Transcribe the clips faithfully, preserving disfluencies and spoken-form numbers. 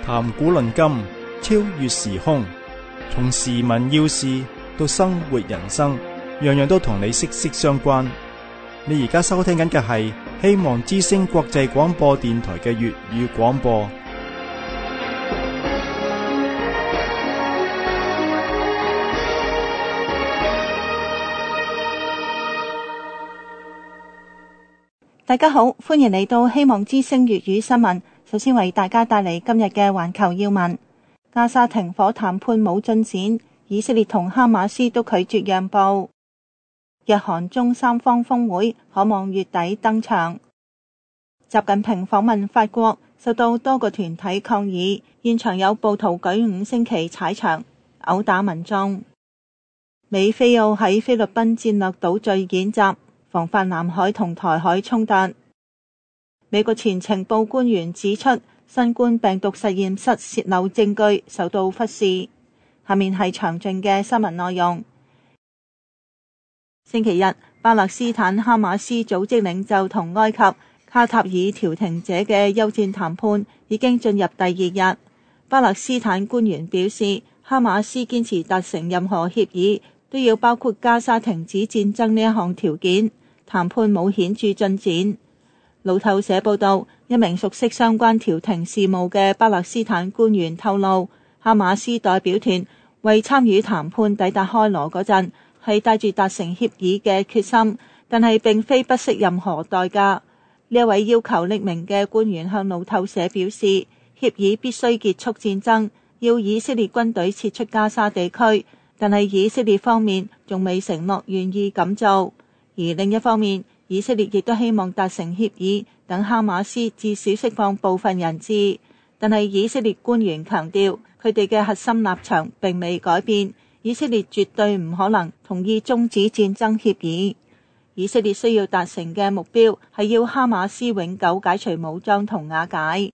談古論今，超越時空，從時聞要事到生活人生，樣樣都同你息息相關。你而家收聽緊嘅係希望之聲國際廣播電台嘅粵語廣播。 大家好，歡迎嚟到希望之聲粵語新聞。首先為大家帶嚟今日嘅環球要聞。加沙停火談判冇進展，以色列同哈馬斯都拒絕讓步。日韓中三方峰會可望月底登場。習近平訪問法國，受到多個團體抗議，現場有暴徒舉五星旗踩場，毆打民眾。美菲澳喺菲律賓戰略島嶼演習，防範南海同台海衝突。美國前情報官員指出，新冠病毒實驗室洩漏證據受到忽視。下面係詳盡嘅新聞內容。星期日，巴勒斯坦哈馬斯組織領袖同埃及卡塔爾調停者嘅休戰談判已經進入第二日。巴勒斯坦官員表示，哈馬斯堅持達成任何協議都要包括加沙停止戰爭呢一項條件，談判冇顯著進展。路透社報道，一名熟悉相關調停事務嘅巴勒斯坦官員透露，哈馬斯代表團為參與談判抵達開羅嗰陣，係帶住達成協議嘅決心，但係並非不惜任何代價。呢一位要求匿名嘅官員向路透社表示，協議必須結束戰爭，要以色列軍隊撤出加沙地區，但係以色列方面仲未承諾願意咁做。而另一方面，以色列亦都希望達成協議，等哈馬斯至少釋放部分人質。但係以色列官員強調，佢哋嘅核心立場並未改變，以色列絕對唔可能同意終止戰爭協議。以色列需要達成嘅目標係要哈馬斯永久解除武裝同瓦解。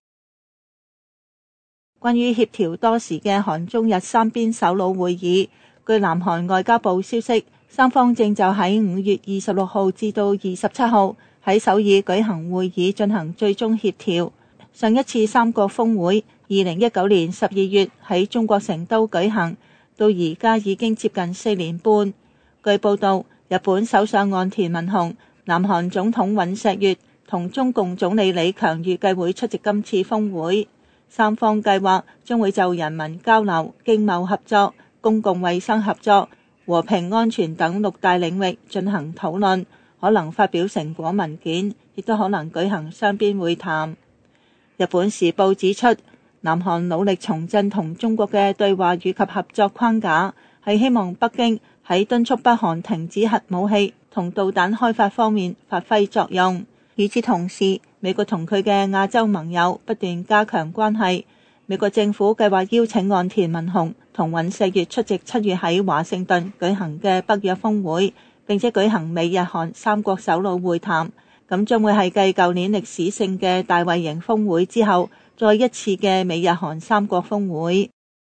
關於協調多時嘅韓中日三邊首腦會議，據南韓外交部消息，三方正就喺五月二十六號至到二十七號喺首爾舉行會議進行最終協調。上一次三國峰會二零一九年十二月喺中國成都舉行，到而家已經接近四年半。據報道，日本首相岸田文雄、南韓總統尹錫悅同中共總理李強預計會出席今次峰會。三方計劃將會就人民交流、經貿合作、公共衛生合作、和平安全等六大領域進行討論，可能發表成果文件，亦都可能舉行雙邊會談。日本時報指出，南韓努力重振同中國嘅對話與及合作框架，係希望北京喺敦促北韓停止核武器同導彈開發方面發揮作用。與此同時，美國同佢嘅亞洲盟友不斷加強關係。美國政府計劃邀請岸田文雄同尹錫悅出席七月喺華盛頓舉行嘅北約峰會，並且舉行美日韓三國首腦會談。咁將會係繼舊年歷史性嘅大衛營峰會之後，再一次嘅美日韓三國峰會。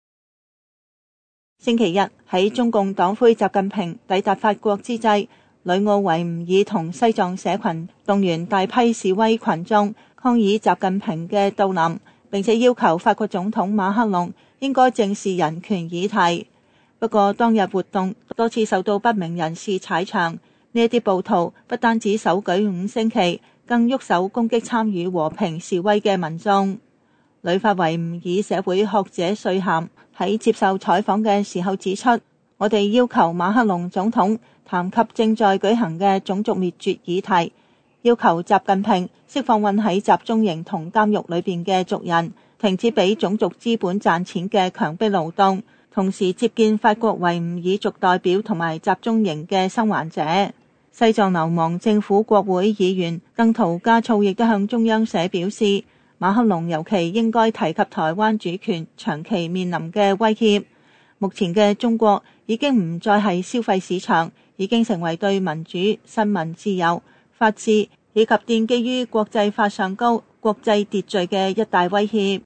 星期日喺中共黨魁習近平抵達法國之際，呂奧維吾爾同西藏社群動員大批示威群眾抗議習近平嘅到臨，並且要求法國總統馬克龍應該正視人權議題。不過當日活動多次受到不明人士踩場，呢一啲暴徒不單止手舉五星旗，更喐手攻擊參與和平示威嘅民眾。呂法維吾爾社會學者瑞涵喺接受採訪嘅時候指出，我哋要求馬克龍總統談及正在舉行嘅種族滅絕議題，要求習近平釋放困喺集中營同監獄裏邊嘅族人，停止俾種族資本賺錢嘅強迫勞動，同時接見法國維吾爾族代表同埋集中營嘅生還者。西藏流亡政府國會議員鄧圖嘉措亦都向中央社表示，馬克龍尤其應該提及台灣主權長期面臨嘅威脅。目前嘅中國已經唔再係消費市場，已經成為對民主、新聞自由、法治以及奠基於國際法上高國際秩序嘅一大威脅。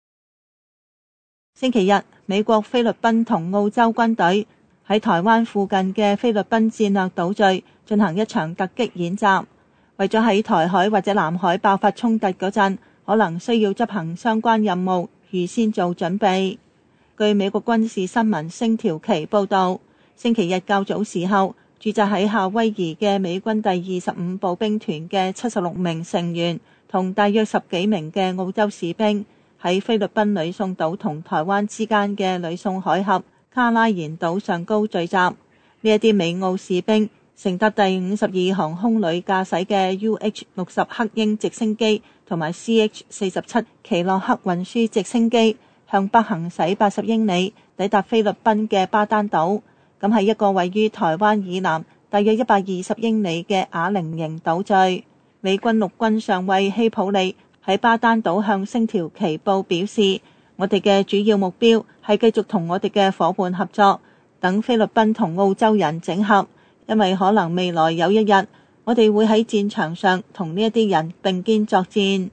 星期日，美國、菲律賓同澳洲軍隊喺台灣附近嘅菲律賓戰略島嶼進行一場突擊演習，為咗喺台海或者南海爆發衝突嗰陣，可能需要執行相關任務， 預先做準備。據美國軍事新聞星條旗報導，星期日較早時候，駐紮喺夏威夷嘅美軍第二十五步兵團嘅七十六名成員同大約十幾名嘅澳洲士兵喺菲律賓呂宋島同台灣之間嘅呂宋海峽卡拉延島上高聚集。呢一啲美澳士兵乘搭第五十二航空旅駕駛嘅 U H 六十黑鷹直升機同埋 C H 四十七奇洛克運輸直升機，向北行駛八十英里，抵達菲律賓嘅巴丹島。咁係一個位於台灣以南大約一百二十英里嘅啞鈴型島嶼。美軍陸軍上尉希普利喺巴丹島向星條旗報表示，我哋嘅主要目標係繼續同我哋嘅夥伴合作，等菲律賓同澳洲人整合，因為可能未來有一日，我哋會喺戰場上同呢一啲人並肩作戰。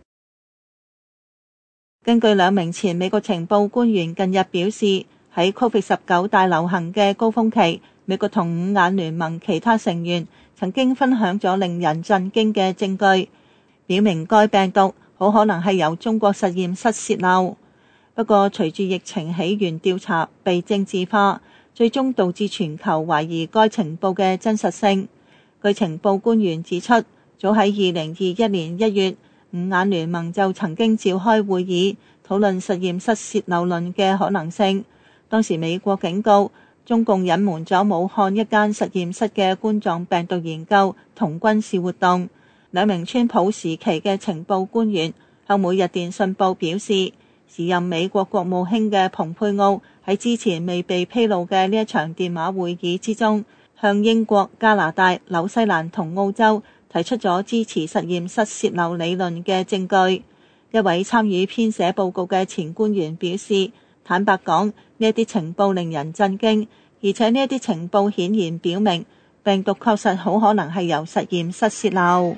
根據兩名前美國情報官員近日表示，喺 Covid 十九 大流行嘅高峰期，美國同五眼聯盟其他成員曾經分享咗令人震驚嘅證據，表明該病毒好可能係由中國實驗室洩漏。不過隨住疫情起源調查被政治化，最終導致全球懷疑該情報嘅真實性。據情報官員指出，早喺二零二一年一月，五眼聯盟就曾經召開會議，討論實驗室洩漏論嘅可能性。當時美國警告，中共隱瞞咗武漢一間實驗室嘅冠狀病毒研究同軍事活動。兩名川普時期嘅情報官員向每日電訊報表示，時任美國國務卿嘅蓬佩奧喺之前未被披露嘅呢一場電話會議之中，向英國、加拿大、紐西蘭同澳洲提出咗支持實驗室洩漏理論嘅證據。一位參與編寫報告嘅前官員表示，坦白講，呢一啲情報令人震驚，而且呢一啲情報顯然表明病毒確實好可能係由實驗室洩漏。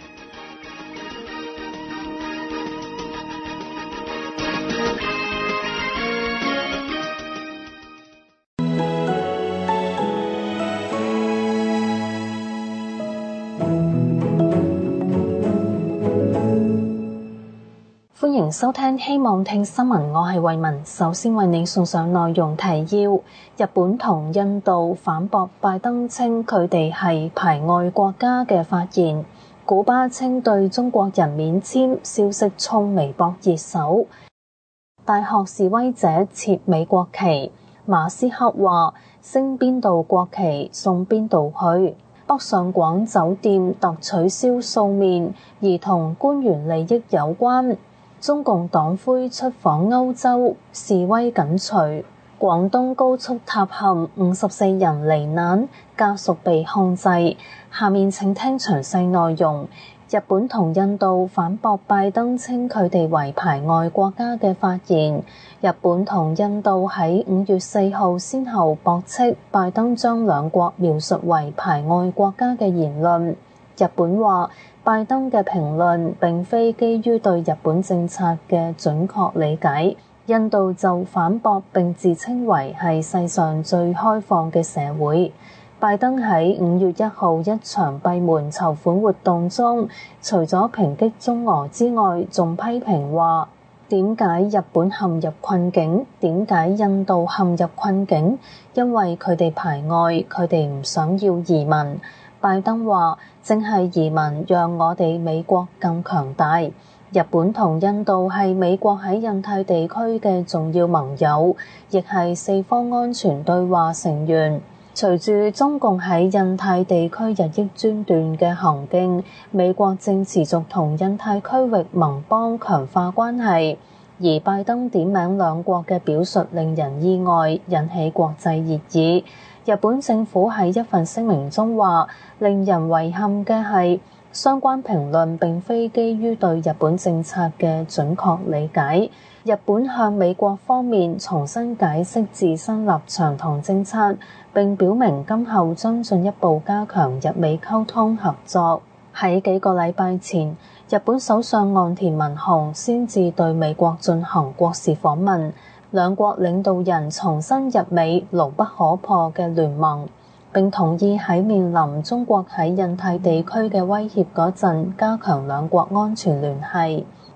歡迎收聽希望聽新聞，我係慧雯。首先為你送上內容提要：日本同印度反駁拜登稱佢哋係排外國家嘅發言；古巴稱對中國人免簽，消息衝微博熱搜；大學示威者撤美國旗；馬斯克話升邊度國旗送邊度去；北上廣酒店特取消素面，而同官員利益有關；中共黨魁出訪歐洲，示威緊隨；廣東高速塌陷，五十四人罹難，家屬被控制。下面請聽詳細內容。日本同印度反駁拜登稱佢哋為排外國家嘅發言。日本同印度喺五月四號先後駁斥拜登將兩國描述為排外國家嘅言論。日本話拜登嘅評論並非基於對日本政策嘅準確理解。印度就反駁並自稱為係世上最開放嘅社會。拜登喺五月一號一場閉門籌款活動中，除咗抨擊中俄之外，仲批評話點解日本陷入困境？點解印度陷入困境？因為佢哋排外，佢哋唔想要移民。拜登話正係移民讓我哋美國更強大。日本同印度係美國喺印太地區嘅重要盟友，亦係四方安全對話成員。隨住中共喺印太地區日益專斷嘅行徑，美國正持續同印太區域盟邦強化關係，而拜登點名兩國嘅表述令人意外，引起國際熱議。日本政府喺一份聲明中話，令人遺憾嘅係相關評論並非基於對日本政策嘅準確理解。日本向美國方面重新解釋自身立場同政策，並表明今後將進一步加強日美溝通合作。喺幾個禮拜前，日本首相岸田文雄先至對美國進行國事訪問，兩國領導人重申日美牢不可破嘅聯盟，並同意喺面臨中國喺印太地區嘅威脅嗰陣加強兩國安全聯繫。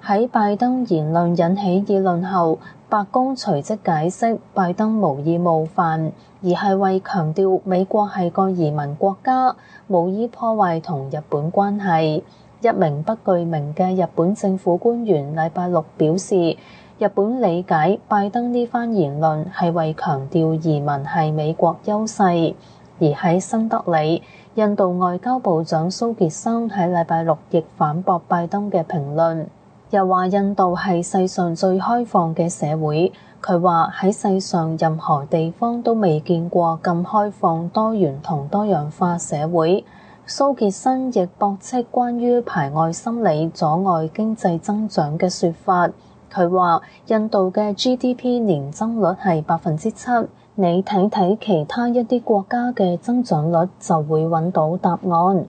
喺拜登言論引起議論後，白宮隨即解釋拜登無意冒犯，而係為強調美國係個移民國家，無意破壞同日本關係。一名不具名嘅日本政府官員禮拜六表示，日本理解拜登呢番言論係為強調移民係美國優勢。而喺新德里，印度外交部長蘇傑生喺禮拜六亦反駁拜登嘅評論。又話印度係世上最開放嘅社會，佢話喺世上任何地方都未見過咁開放、多元同多樣化社會。蘇傑生亦駁斥關於排外心理阻礙經濟增長嘅說法，佢話印度嘅 G D P 年增率係百分之七，你睇睇其他一啲國家嘅增長率就會揾到答案。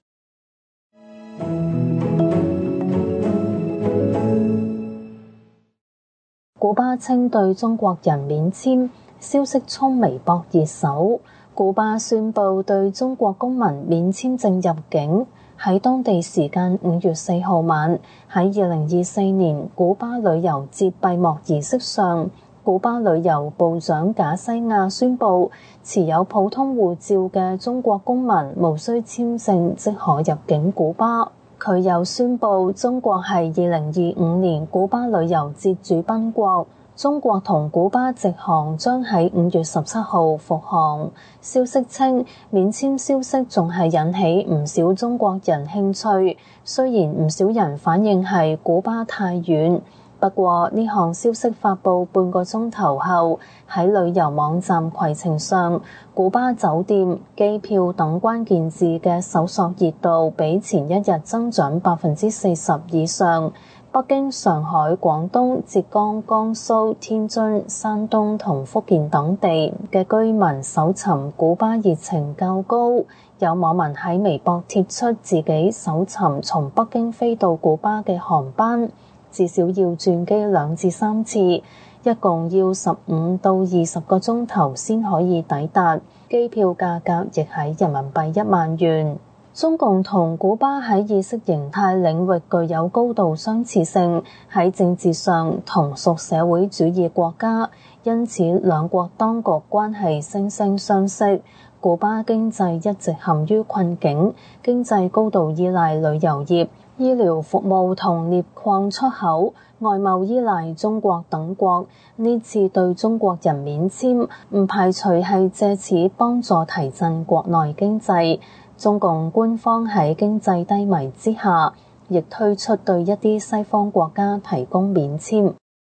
古巴稱對中國人免簽，消息衝微博熱搜。古巴宣布對中國公民免簽證入境。喺當地時間五月四號晚，喺二零二四年古巴旅遊節閉幕儀式上，古巴旅遊部長賈西亞宣布，持有普通護照嘅中國公民無需簽證即可入境古巴。佢又宣布，中國係二零二五年古巴旅遊節主賓國，中國同古巴直航將喺五月十七號復航。消息稱，免簽消息仲係引起唔少中國人興趣，雖然唔少人反應係古巴太遠。不過呢項消息發布半個鐘頭後，喺旅遊網站攜程上，古巴酒店、機票等關鍵字嘅搜索熱度比前一日增長百分之四十以上。北京、上海、廣東、浙江、江蘇、天津、山東同福建等地嘅居民搜尋古巴熱情較高。有網民喺微博貼出自己搜尋從北京飛到古巴嘅航班，至少要轉機兩至三次，一共要十五到二十個鐘頭先可以抵達，機票價格亦喺人民幣一萬元。中共同古巴喺意識形態領域具有高度相似性，喺政治上同屬社會主義國家，因此兩國當局關係惺惺相惜。古巴經濟一直陷於困境，經濟高度依賴旅遊業、醫療服務同鎳礦出口，外貿依賴中國等國。呢次對中國人免簽，唔排除係借此幫助提振國內經濟。中共官方喺經濟低迷之下，亦推出對一啲西方國家提供免簽。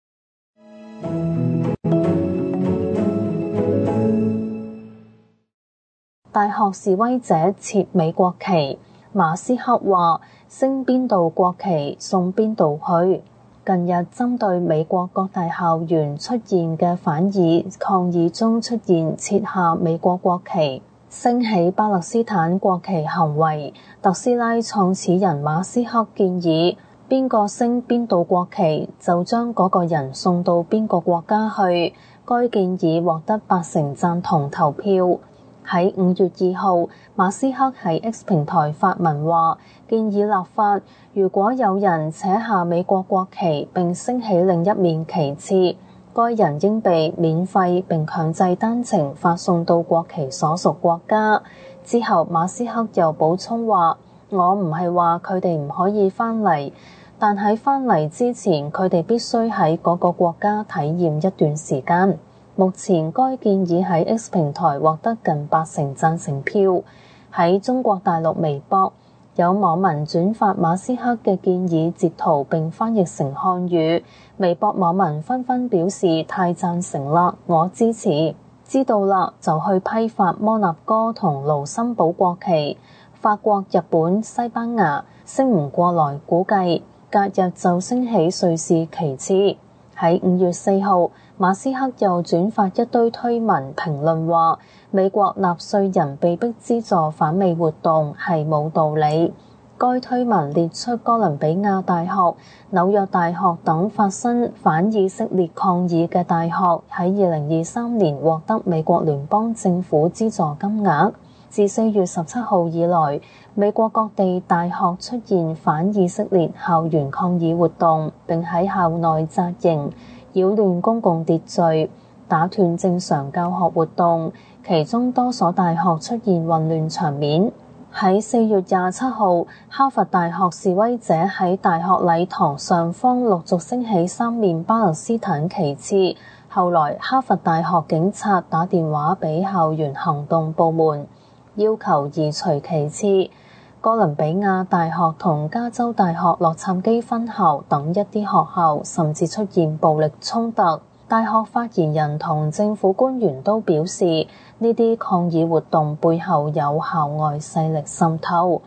大學示威者撤美國旗，馬斯克話升邊度國旗送邊度去。近日針對美國各大校園出現嘅反議抗議中出現撤下美國國旗、升起巴勒斯坦國旗行為，特斯拉創始人馬斯克建議，邊個升邊度國旗就將嗰個人送到邊個國家去。該建議獲得八成贊同投票。喺五月二號，馬斯克喺 X 平台發文話，建議立法，如果有人扯下美國國旗並升起另一面旗幟，該人應被免費並強制單程發送到國旗所屬國家。之後，馬斯克又補充話，我唔係話佢哋唔可以返嚟，但喺返嚟之前，佢哋必須喺嗰個國家體驗一段時間。目前該建議喺 X 平台獲得近八成贊成票。喺中國大陸微博，有網民轉發馬斯克嘅建議截圖並翻譯成漢語，微博網民紛紛表示太贊成啦，我支持。知道啦，就去批發摩納哥同盧森堡國旗，法國、日本、西班牙升唔過來，估計隔日就升起瑞士旗幟。喺五月四號，馬斯克又轉發一堆推文評論話，美國納稅人被迫資助反美活動係冇道理。該推文列出哥倫比亞大學、紐約大學等發生反以色列抗議嘅大學喺二零二三年獲得美國聯邦政府資助金額。 自四月十七號以來，美國各地大學出現反以色列校園抗議活動，並喺校內紮營，擾亂公共秩序，打斷正常教學活動，其中多所大學出現混亂場面。喺四月廿七號，哈佛大學示威者喺大學禮堂上方陸續升起三面巴勒斯坦旗幟，後來哈佛大學警察打電話俾校園行動部門，要求移除旗幟。哥倫比亞大學同加州大學洛杉磯分校等一啲學校甚至出現暴力衝突。大學發言人同政府官員都表示，呢啲抗議活動背後有校外勢力滲透。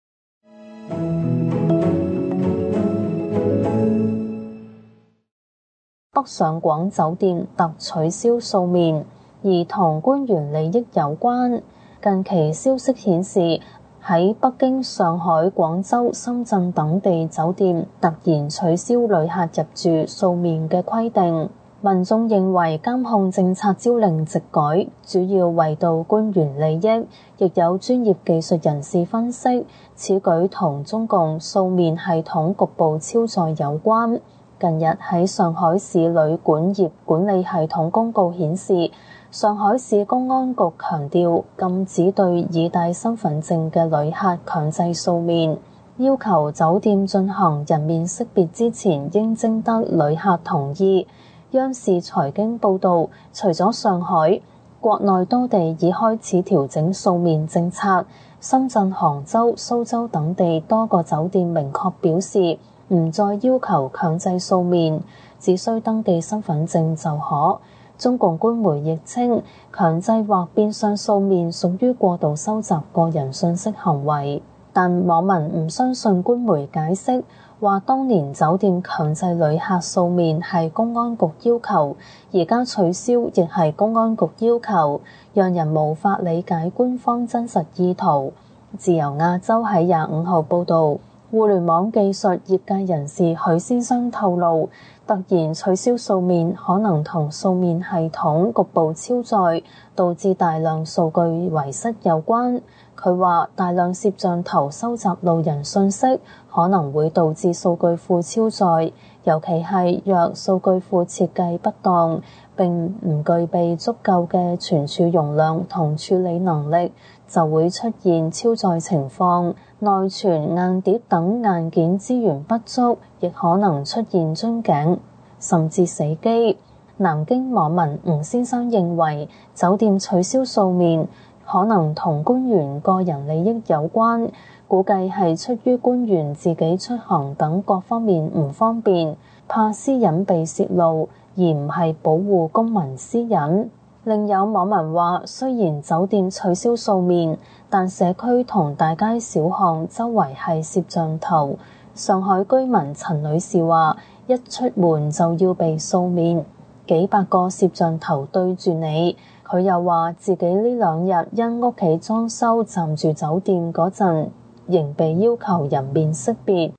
北上廣酒店突取消素面，而同官員利益有關。近期消息顯示，喺北京、上海、廣州、深圳等地酒店突然取消旅客入住素面嘅規定。民眾認為監控政策朝令夕改，主要為到官員利益，亦有專業技術人士分析，此舉同中共素面系統局部超載有關。近日喺上海市旅館業管理系統公告顯示，上海市公安局強調禁止對已帶身份證嘅旅客強制素面，要求酒店進行人面識別之前應徵得旅客同意。央視財經報導，除咗上海，國內多地已開始調整素面政策。深圳、杭州、蘇州等地多個酒店明確表示，唔再要求強制素面，只需登記身份證就可。中共官媒亦稱，強制或變相素面屬於過度收集個人信息行為。但網民唔相信官媒解釋，話當年酒店強制旅客素面係公安局要求，而家取消亦係公安局要求，讓人無法理解官方真實意圖。自由亞洲喺廿五號報導，互聯網技術業界人士許先生透露，突然取消素面可能同素面系統局部超載，導致大量數據遺失有關。佢話大量攝像頭收集路人信息，可能會導致數據庫超載，尤其係若數據庫設計不當，並唔具備足夠嘅存儲容量同處理能力，就會出現超載情況。內存、硬碟等硬件資源不足，亦可能出現樽頸，甚至死機。南京網民吳先生認為，酒店取消素面可能同官員個人利益有關，估計係出於官員自己出行等各方面唔方便，怕私隱被泄露，而唔係保護公民私隱。另有網民話，雖然酒店取消素面，但社區同大街小巷周圍係攝像頭。上海居民陳女士話，一出門就要被素面，幾百個攝像頭對住你。佢又話自己呢兩日因屋企裝修暫住酒店嗰陣，仍被要求人面識別。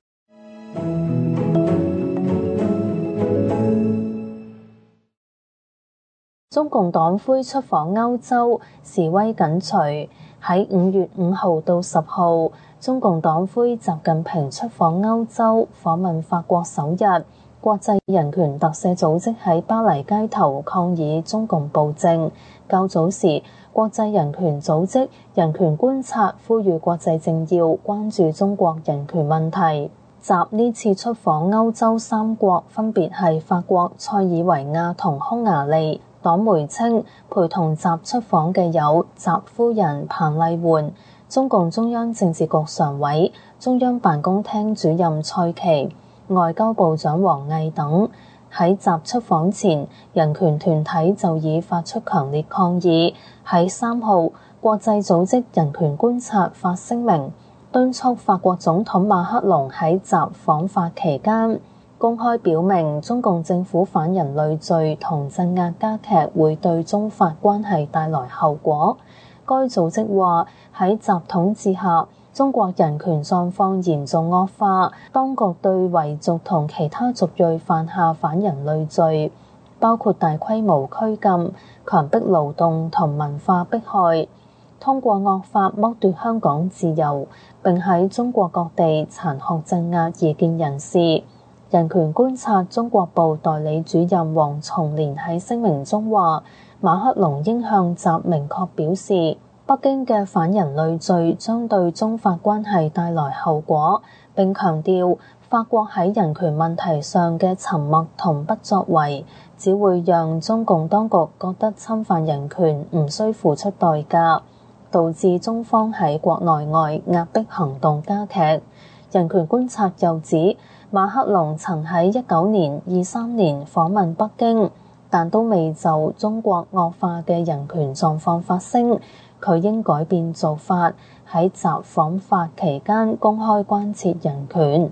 中共黨魁出訪歐洲，示威緊隨。喺五月五號到十號，中共黨魁習近平出訪歐洲，訪問法國首日。國際人權特赦組織喺巴黎街頭抗議中共暴政。較早時，國際人權組織人權觀察呼籲國際政要關注中國人權問題。習呢次出訪歐洲三國分別係法國、塞爾維亞同匈牙利。黨媒稱，陪同習出訪嘅有習夫人彭麗媛、中共中央政治局常委、中央辦公廳主任蔡奇、外交部長王毅等。喺習出訪前，人權團體就已發出強烈抗議。喺三號，國際組織人權觀察發聲明，敦促法國總統馬克龍喺習訪法期間公開表明中共政府反人類罪同鎮壓加劇會對中法關係帶來後果。該組織話，喺習統治下，中國人權狀況嚴重惡化，當局對維族同其他族裔犯下反人類罪，包括大規模拘禁、強迫勞動同文化迫害。 通過惡法剝奪香港自由，並喺中國各地殘酷鎮壓異見人士。人權觀察中國部代理主任黃松年喺聲明中話，馬克龍應向習明確表示，北京嘅反人類罪將對中法關係帶來後果，並強調法國喺人權問題上嘅沉默同不作為，只會讓中共當局覺得侵犯人權唔需付出代價，導致中方喺國內外壓迫行動加劇。人權觀察又指，馬克龍曾喺一九年、二三年訪問北京，但都未就中國惡化嘅人權狀況發聲。佢應改變做法，喺習訪法期間公開關切人權。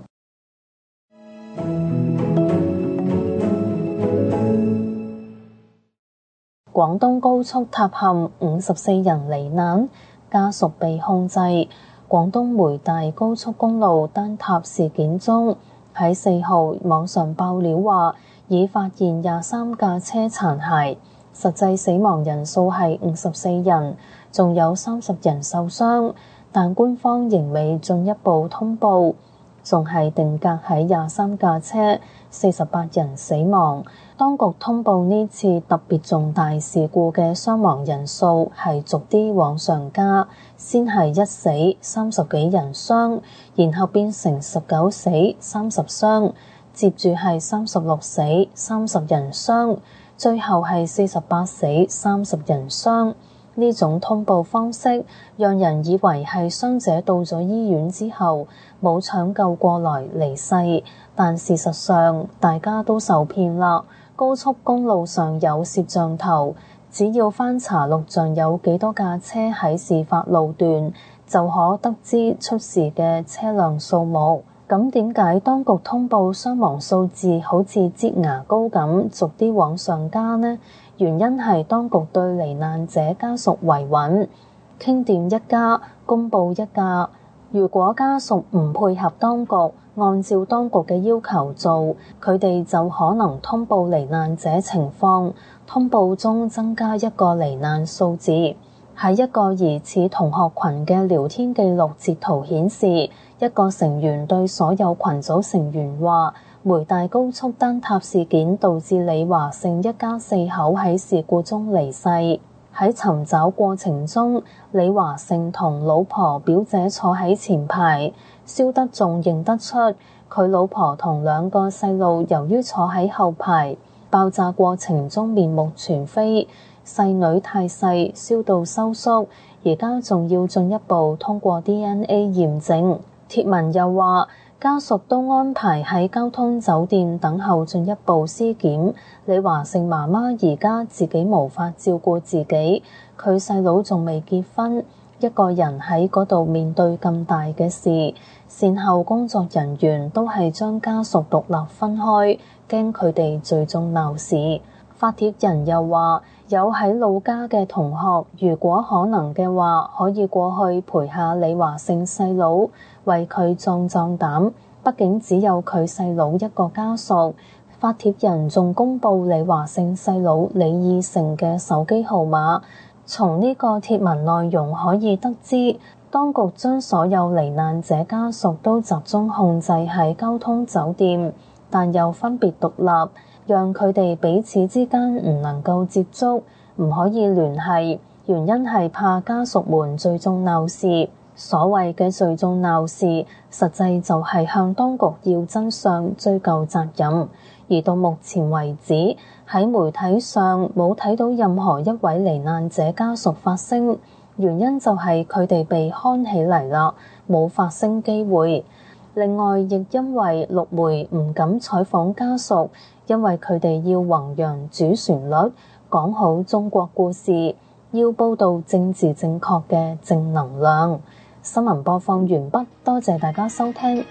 廣東高速塌陷，五十四人罹難，家屬被控制。廣東梅大高速公路坍塌事件中，喺四號網上爆料話，已發現廿三架車殘骸，實際死亡人數係五十四人，仲有三十人受傷，但官方仍未進一步通報，仲係定格喺廿三架車，四十八人死亡。當局通報呢次特別重大事故嘅傷亡人數係逐啲往上加，先係一死三十幾人傷，然後變成十九死三十傷，接住係三十六死三十人傷，最後係四十八死三十人傷。呢種通報方式讓人以為係傷者到咗醫院之後冇搶救過來離世，但事實上大家都受騙啦。高速公路上有攝像頭，只要翻查錄像有幾多架車喺事發路段，就可得知出事嘅車輛數目。咁點解當局通報傷亡數字好似擠牙膏咁逐啲往上加呢？原因係當局對罹難者家屬維穩，傾掂一家公佈一家。如果家屬唔配合當局，按照當局嘅要求做，佢哋就可能通報罹難者情況，通報中增加一個罹難數字。喺一個疑似同學群嘅聊天記錄截圖顯示，一個成員對所有群組成員話，梅大高速坍塌事件導致李華勝一家四口喺事故中離世。喺尋找過程中，李華勝同老婆表姐坐喺前排，蕭德仲認得出佢老婆同兩個細路由於坐喺後排，爆炸過程中面目全非，細女太細燒到收縮，而家仲要進一步通過 D N A 驗證。貼文又話，家屬都安排喺交通酒店等候進一步屍檢。李華勝媽媽而家自己無法照顧自己，佢細佬仲未結婚，一個人喺嗰度面對咁大嘅事，善後工作人員都係將家屬獨立分開，驚佢哋聚眾鬧事。發帖人又話，有喺老家嘅同學，如果可能嘅話，可以過去陪下李華勝細佬，為佢壯壯膽，畢竟只有佢細佬一個家屬。發帖人仲公佈李華勝細佬李義成嘅手機號碼。從呢個貼文內容可以得知，當局將所有罹難者家屬都集中控制喺交通酒店，但又分別獨立，讓佢哋彼此之間唔能夠接觸，唔可以聯繫。原因係怕家屬們聚眾鬧事。所謂嘅聚眾鬧事，實際就係向當局要真相、追究責任。而到目前為止，喺媒體上冇睇到任何一位罹難者家屬發聲，原因就係佢哋被看起嚟啦，冇發聲機會。另外，亦因為陸媒唔敢採訪家屬，因為佢哋要弘揚主旋律，講好中國故事，要報導政治正確嘅正能量。新聞播放完畢，多謝大家收聽。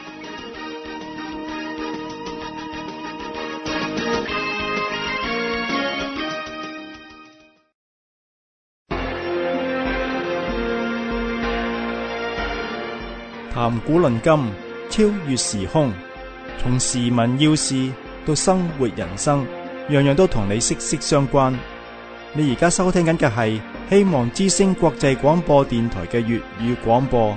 談古論今，超越時空，從時聞要事到生活人生，樣樣都同你息息相關。你而家收聽緊嘅係希望之聲國際廣播電台嘅粵語廣播。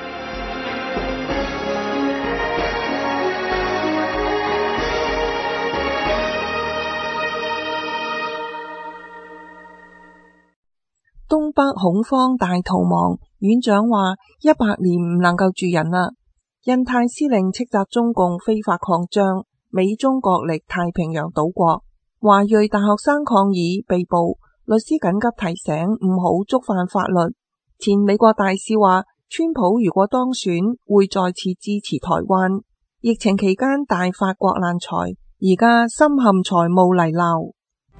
東北恐慌大逃亡，院長話一百年唔能夠住人啦。印太司令斥責中共非法擴張，美中角力太平洋島國。華裔大學生抗議被捕，律師緊急提醒唔好觸犯法律。前美國大使話，川普如果當選會再次支持台灣。疫情期間大發國難財，而家深陷財務泥淖。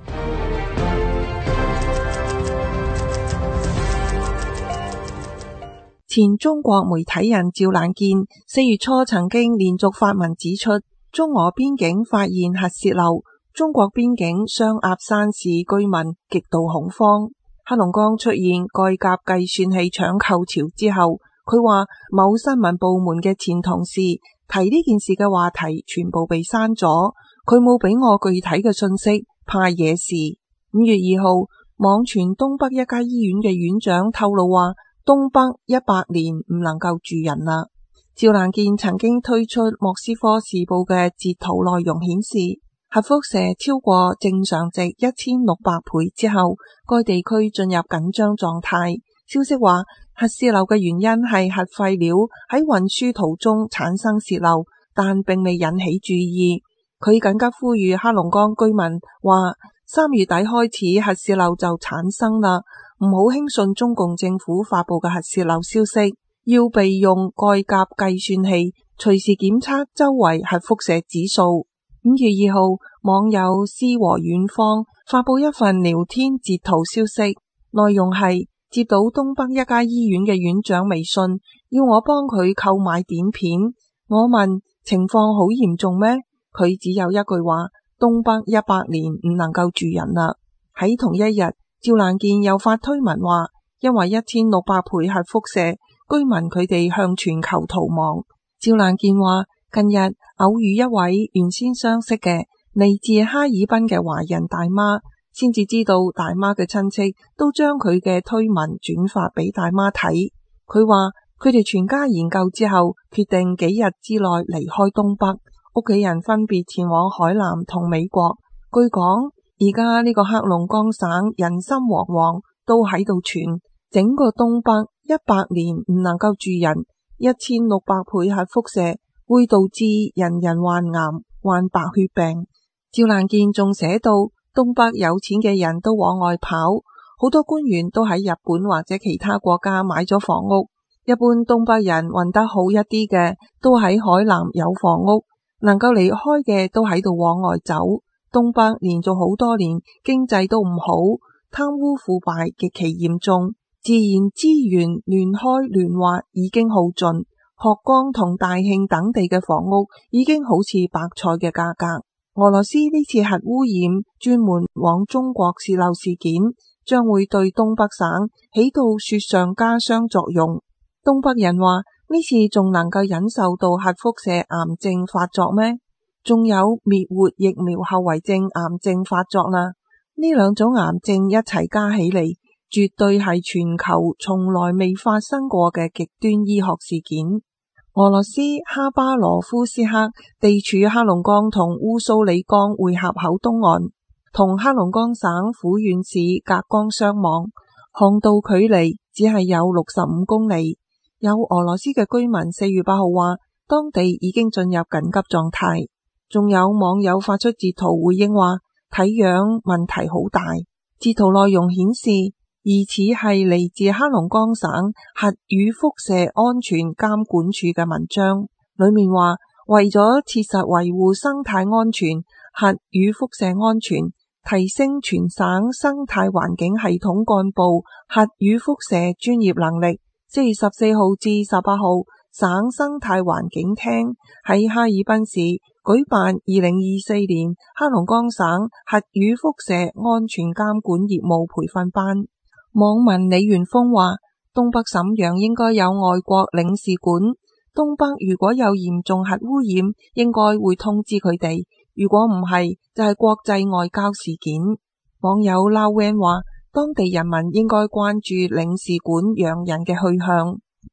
前中國媒體人趙蘭健四月初曾經連續發文指出，中俄邊境發現核洩漏，中國邊境雙鴨山市居民極度恐慌。黑龍江出現蓋甲計算器搶購潮之後，佢話某新聞部門嘅前同事提呢件事嘅話題全部被刪咗，佢冇俾我具體嘅信息，怕惹事。五月二號，網傳東北一家醫院嘅院長透露話，東北一百年唔能夠住人啦。趙蘭健曾經推出莫斯科時報嘅截圖內容顯示，核輻射超過正常值一千六百倍之後，該地區進入緊張狀態。消息話，核洩漏嘅原因係核廢料喺運輸途中產生洩漏，但並未引起注意。佢緊急呼籲黑龍江居民話，三月底開始核洩漏就產生啦。唔好輕信中共政府發佈嘅核洩漏消息，要備用蓋甲計算器，隨時檢測周圍核輻射指數。五月二號，網友詩和遠方發佈一份聊天截圖消息，內容係接到東北一家醫院嘅院長微信，要我幫佢購買碘片。我問情況好嚴重咩？佢只有一句話：東北一百年唔能夠住人啦。喺同一日，趙蘭健又發推文話，因為一千六百倍核輻射，居民佢哋向全球逃亡。趙蘭健話，近日偶遇一位原先相識嘅嚟自哈爾濱嘅華人大媽，先至知道大媽嘅親戚都將佢嘅推文轉發俾大媽睇。佢話佢哋全家研究之後，決定幾日之內離開東北，屋企人分別前往海南同美國。據講，而家呢個黑龍江省人心惶惶，都喺度傳整個東北一百年唔能夠住人，一千六百倍核輻射會導致人人患癌、患白血病。趙蘭健仲寫到，東北有錢嘅人都往外跑，好多官員都喺日本或者其他國家買咗房屋。一般東北人混得好一啲嘅，都喺海南有房屋，能夠離開嘅都喺度往外走。東北連續好多年經濟都唔好，貪污腐敗極其嚴重，自然資源亂開亂挖已經耗盡，鶴崗同大慶等地嘅房屋已經好似白菜嘅價格。俄羅斯呢次核污染專門往中國洩漏事件，將會對東北省起到雪上加霜作用。東北人話，呢次仲能夠忍受到核輻射癌症發作咩？仲有滅活疫苗後遺症癌症發作啦，呢兩種癌症一齊加起嚟，絕對係全球從來未發生過嘅極端醫學事件。俄羅斯哈巴羅夫斯克地處黑龍江同烏蘇里江匯合口東岸，同黑龍江省撫縣市隔江相望，航道距離只係有六十五公里。有俄羅斯嘅居民四月八號話，當地已經進入緊急狀態。仲有網友發出截圖回應話，睇樣問題好大。截圖內容顯示，疑似係嚟自黑龍江省核與輻射安全監管處嘅文章，裏面話為咗切實維護生態安全、核與輻射安全，提升全省生態環境系統幹部核與輻射專業能力。四月十四號至十八號，省生態環境廳喺哈爾濱市舉辦二零二四年黑龍江省核與輻射安全監管業務培訓班。網民李元峰話，東北瀋陽應該有外國領事館，東北如果有嚴重核污染，應該會通知佢哋，如果唔係就係國際外交事件。網友撈 van 話，當當地人民應該關注領事館洋人嘅去向。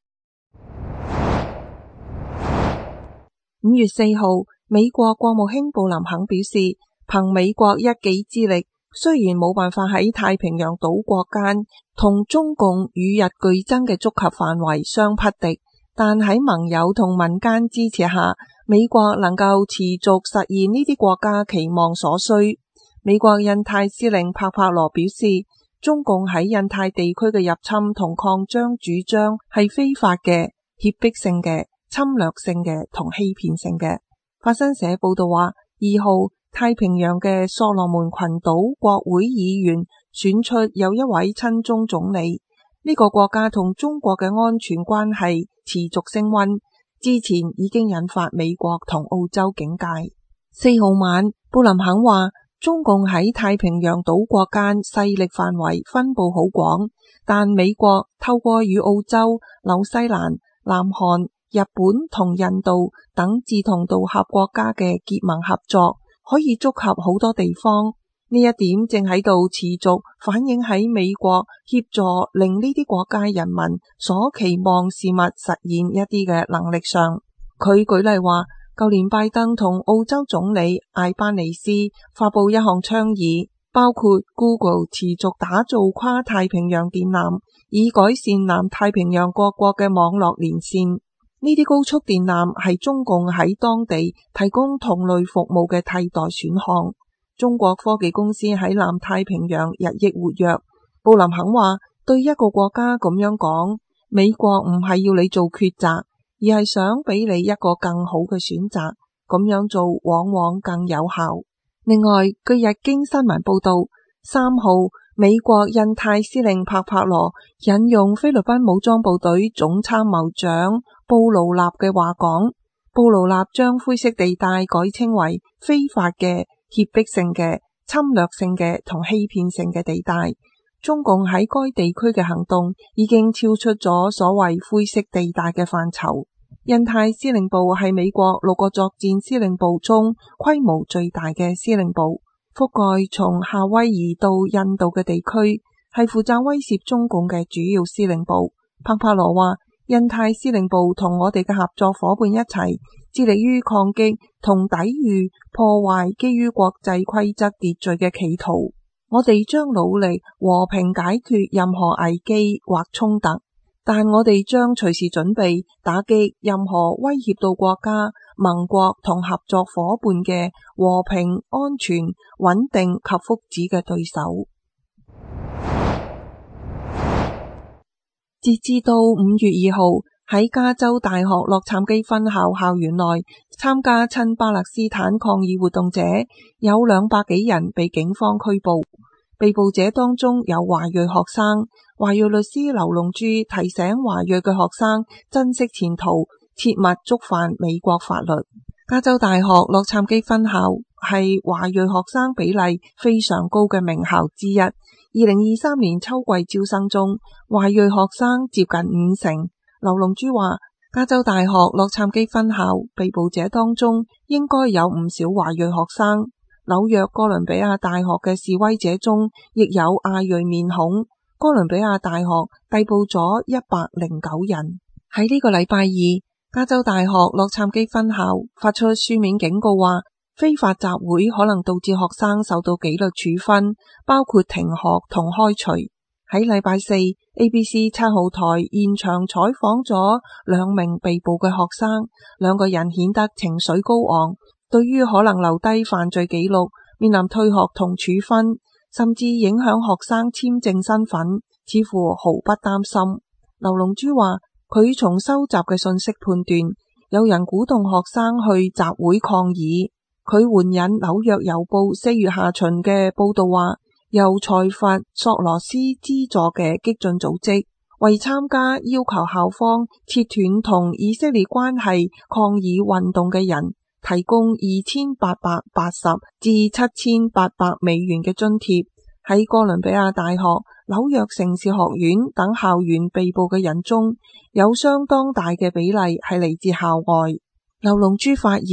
五月四號，美國國務卿布林肯表示，憑美國一己之力，雖然冇辦法喺太平洋島國間同中共與日俱增嘅觸及範圍相匹敵，但喺盟友同民間支持下，美國能夠持續實現呢啲國家期望所需。美國印太司令帕帕羅表示，中共喺印太地區嘅入侵同擴張主張係非法嘅、脅迫性嘅、侵略性嘅同欺騙性嘅。法新社報道話，二號太平洋嘅索羅門群島國會議員選出有一位親中總理，呢、這個國家同中國嘅安全關係持續升溫，之前已經引發美國同澳洲警戒。四號晚，布林肯話，中共喺太平洋島國間勢力範圍分布好廣，但美國透過與澳洲、紐西蘭、南韓、日本同印度等志同道合國家嘅結盟合作，可以觸及好多地方。呢一點正喺度持續反映喺美國協助令呢啲國家人民所期望事物實現一啲嘅能力上。佢舉例話，舊年拜登同澳洲總理艾班尼斯發佈一項倡議，包括 Google 持續打造跨太平洋電纜，以改善南太平洋各國嘅網絡連線。呢啲高速電纜係中共喺當地提供同類服務嘅替代選項。中國科技公司喺南太平洋日益活躍。布林肯話，對一個國家咁樣講，美國唔係要你做抉擇，而係想俾你一個更好嘅選擇，咁樣做往往更有效。另外，據日經新聞報道，三號美國印太司令帕帕羅引用菲律賓武裝部隊總參謀長布勞納嘅話講，布勞納將灰色地帶改稱為非法嘅、脅迫性嘅、侵略性嘅同欺騙性嘅地帶。中共喺該地區嘅行動已經超出咗所謂灰色地帶嘅範疇。印太司令部係美國六個作戰司令部中規模最大嘅司令部，覆蓋從夏威夷到印度嘅地區，係負責威懾中共嘅主要司令部。帕帕羅話，印太司令部同我哋嘅合作夥伴一齊，致力於抗擊同抵禦破壞基於國際規則秩序嘅企圖。我哋將努力和平解決任何危機或衝突，但我哋將隨時準備打擊任何威脅到國家、盟國同合作夥伴嘅和平、安全、穩定及福祉嘅對手。截至到五月二號，喺加州大學洛杉磯分校校園內參加親巴勒斯坦抗議活動者有兩百幾人被警方拘捕，被捕者當中有華裔學生。華裔律師劉龍珠提醒華裔嘅學生珍惜前途，切勿觸犯美國法律。加州大學洛杉磯分校係華裔學生比例非常高嘅名校之一。二零二三年秋季招生中，華裔學生接近五成。劉龍珠話，加州大學洛杉磯分校被捕者當中應該有唔少華裔學生。紐約哥倫比亞大學嘅示威者中亦有亞裔面孔。哥倫比亞大學逮捕咗一百零九人。喺呢個禮拜二，加州大學洛杉磯分校發出書面警告話，非法集會可能導致學生受到紀律處分，包括停學同開除。喺禮拜四 A B C 七號台現場採訪咗兩名被捕嘅學生，兩個人顯得情緒高昂，對於可能留低犯罪記錄、面臨退學同處分，甚至影響學生簽證身份，似乎毫不擔心。劉龍珠話，佢從收集嘅信息判斷，有人鼓動學生去集會抗議。佢援引紐約郵報四月下旬嘅報道話，由財閥索羅斯資助嘅激進組織為參加要求校方切斷同以色列關係抗議運動嘅人提供二千八百八十至七千八百美元嘅津貼。喺哥倫比亞大學、紐約城市學院等校園被捕嘅人中，有相當大嘅比例係嚟自校外。劉龍珠發現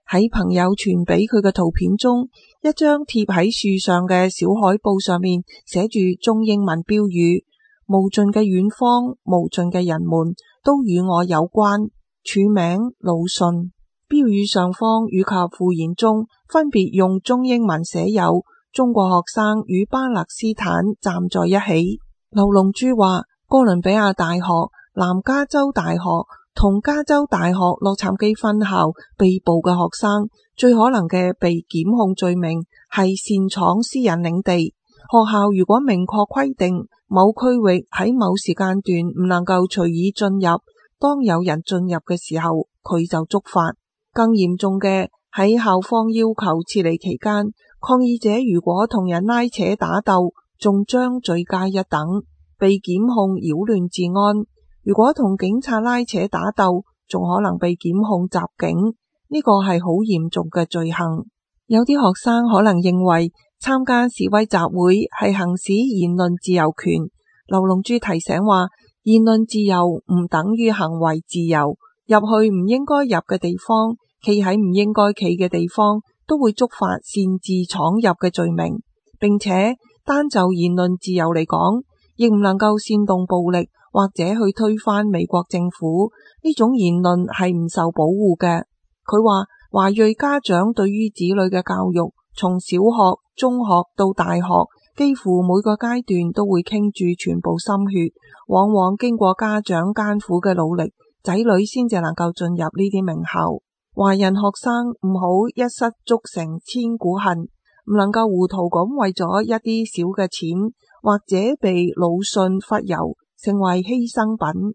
喺朋友傳俾佢嘅圖片中，一張貼喺樹上嘅小海報上面寫住中英文標語：無盡嘅遠方，無盡嘅人們都與我有關。署名魯迅。標語上方以及附言中分別用中英文寫有中國學生與巴勒斯坦站在一起。劉龍珠話，哥倫比亞大學、南加州大學同加州大學洛杉磯分校被捕嘅學生，最可能嘅被檢控罪名係擅闖私人領地。學校如果明確規定某區域喺某時間段唔能夠隨意進入，當有人進入嘅時候，佢就觸法。更嚴重嘅，喺校方要求撤離期間，抗議者如果同人拉扯打鬥，仲將罪加一等，被檢控擾亂治安。如果同警察拉扯打鬥，仲可能被檢控襲警，呢個係好嚴重嘅罪行。有啲學生可能認為參加示威集會係行使言論自由權。劉龍珠提醒話，言論自由唔等於行為自由，入去唔應該入嘅地方，企喺唔應該企嘅地方，都會觸發擅自闖入嘅罪名。並且單就言論自由嚟講，亦唔能夠煽動暴力或者去推翻美國政府，呢種言論係唔受保護嘅。佢話華裔家長對於子女嘅教育，從小學、中學到大學，幾乎每個階段都會傾注全部心血，往往經過家長艱苦嘅努力，仔女先至能夠進入呢啲名校。華人學生唔好一失足成千古恨，唔能夠糊塗咁為咗一啲小嘅錢，或者被魯迅忽悠，成為犧牲品。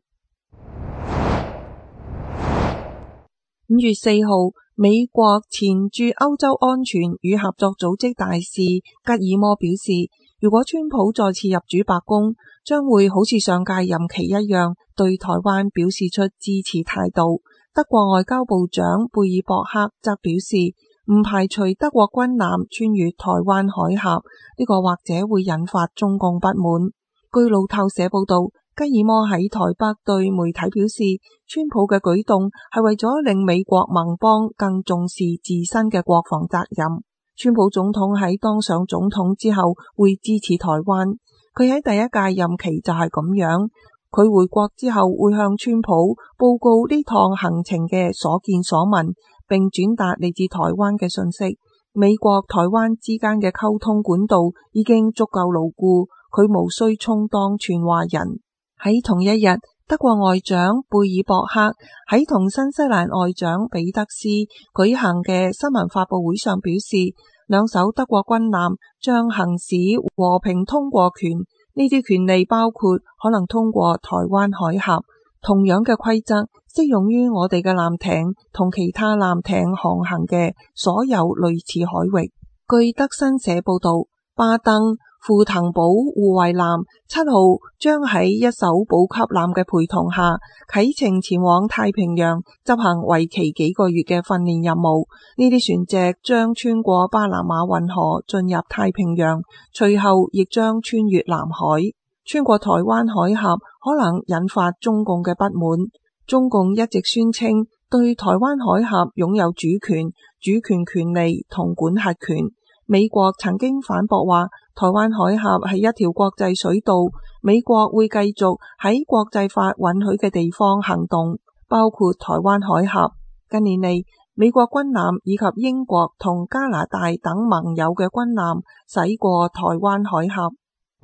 五月四號，美國前駐歐洲安全與合作組織大使吉爾摩表示，如果川普再次入主白宮，將會好似上屆任期一樣，對台灣表示出支持態度。德國外交部長貝爾博克則表示，唔排除德國軍艦穿越台灣海峽，呢個或者會引發中共不滿。據路透社報道，吉爾摩喺台北對媒體表示，川普嘅舉動係為咗令美國盟邦更重視自身嘅國防責任。川普總統喺當上總統之後會支持台灣，佢喺第一屆任期就係咁樣。佢回國之後會向川普報告呢趟行程嘅所見所聞，並轉達嚟自台灣嘅信息。美國台灣之間嘅溝通管道已經足夠牢固，佢無需充當傳話人。喺同一日，德國外長貝爾博克喺同新西蘭外長彼得斯舉行嘅新聞發佈會上表示，兩艘德國軍艦將行使和平通過權。呢啲權利包括可能通過台灣海峽，同樣嘅規則適用於我哋嘅艦艇同其他艦艇航行嘅所有類似海域。據德新社報道，巴登庫騰堡護衛艦七號將喺一艘補給艦嘅陪同下啟程前往太平洋，執行為期幾個月嘅訓練任務。呢啲船隻將穿過巴拿馬運河進入太平洋，隨後亦將穿越南海，穿過台灣海峽，可能引發中共嘅不滿。中共一直宣稱對台灣海峽擁有主權、主權權利同管轄權。美國曾經反駁話，台灣海峽係一條國際水道，美國會繼續喺國際法允許嘅地方行動，包括台灣海峽。近年嚟，美國軍艦以及英國同加拿大等盟友嘅軍艦駛過台灣海峽。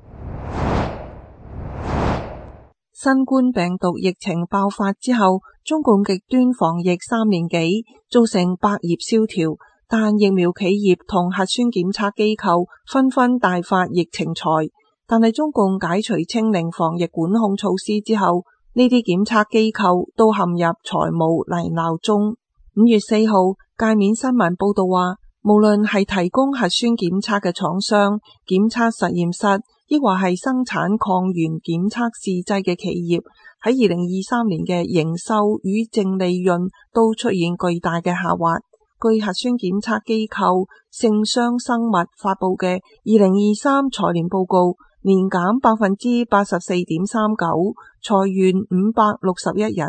新冠病毒疫情爆發之後，中共極端防疫三年幾，造成百業蕭條。但疫苗企業同核酸檢測機構紛紛大發疫情財，但係中共解除清零防疫管控措施之後，呢啲檢測機構都陷入財務泥淖中。五月四號，界面新聞報道話，無論係提供核酸檢測嘅廠商、檢測實驗室，抑或係生產抗原檢測試劑嘅企業，喺二零二三年嘅營收與淨利潤都出現巨大嘅下滑。據核酸檢測機構聖雙生物發佈嘅二零二三財年報告，年減百分之八十四點三九，裁員五百六十一人，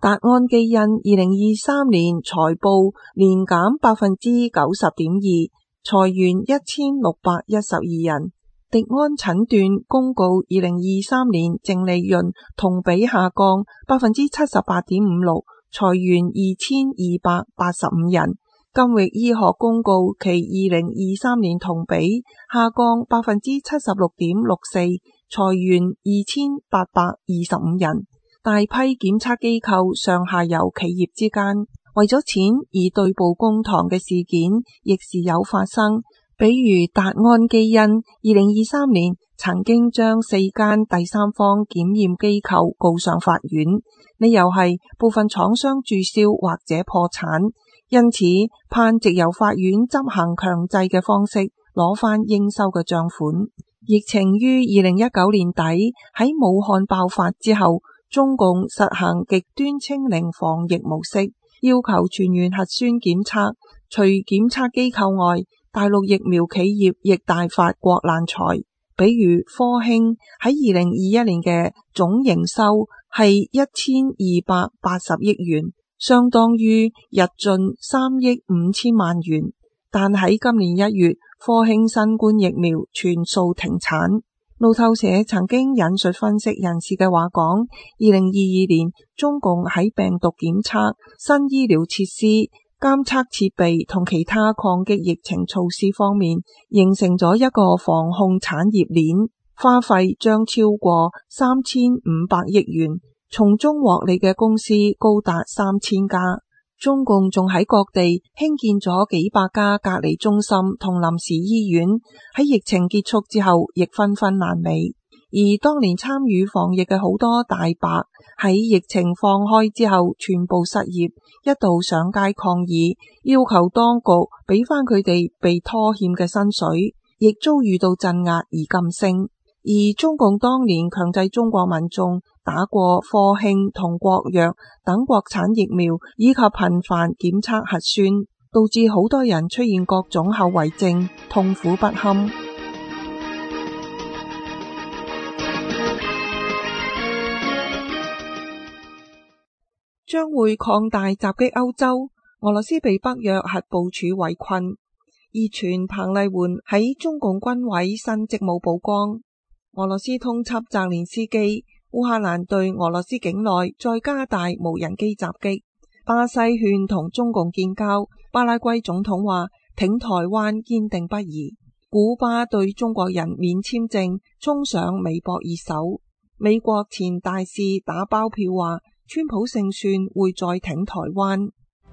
達安基因二零二三年財報年減百分之九十點二，裁員一千六百一十二人。迪安診斷公告二零二三年淨利潤同比下降百分之七十八點五六，裁員二千二百八十五人。金域醫學公告其二零二三年同比下降百分之七十六點六四，裁員二千八百二十五人。大批檢測機構上下游企業之間為咗錢而對簿公堂嘅事件亦時有發生，比如達安基因二零二三年曾經將四間第三方檢驗機構告上法院，理由係部分廠商註銷或者破產，因此盼藉由法院執行強制嘅方式攞返應收嘅賬款。疫情於二零一九年底喺武漢爆發之後，中共實行極端清零防疫模式，要求全員核酸檢測。除檢測機構外，大陸疫苗企業亦大發國難財。比如科興喺二零二一年嘅總營收係一千二百八十億元，相當於日進三億五千萬元。但喺今年一月，科興新冠疫苗全數停產。路透社曾經引述分析人士嘅話講，二零二二年中共喺病毒檢測、新醫療設施、監測設備同其他抗擊疫情措施方面，形成咗一個防控產業鏈，花費將超過三千五百億元，從中獲利嘅公司高達三千家。中共仲喺各地興建咗幾百家隔離中心同臨時醫院，喺疫情結束之後亦紛紛爛尾。而當年參與防疫嘅好多大白喺疫情放開之後全部失業，一度上街抗議，要求當局俾翻佢哋被拖欠嘅薪水，亦遭遇到鎮壓而噤聲。而中共當年強制中國民眾打過科興同國藥等國產疫苗，以及頻繁檢測核酸，導致好多人出現各種後遺症，痛苦不堪。將會擴大襲擊歐洲，俄羅斯被北約核部署圍困。而傳彭麗媛喺中共軍委新職務曝光。俄羅斯通緝澤連斯基，烏克蘭對俄羅斯境內再加大無人機襲擊。巴西勸同中共建交，巴拉圭總統話挺台灣堅定不移。古巴對中國人免簽證衝上微博熱搜。美國前大使打包票話川普勝算會再挺台灣。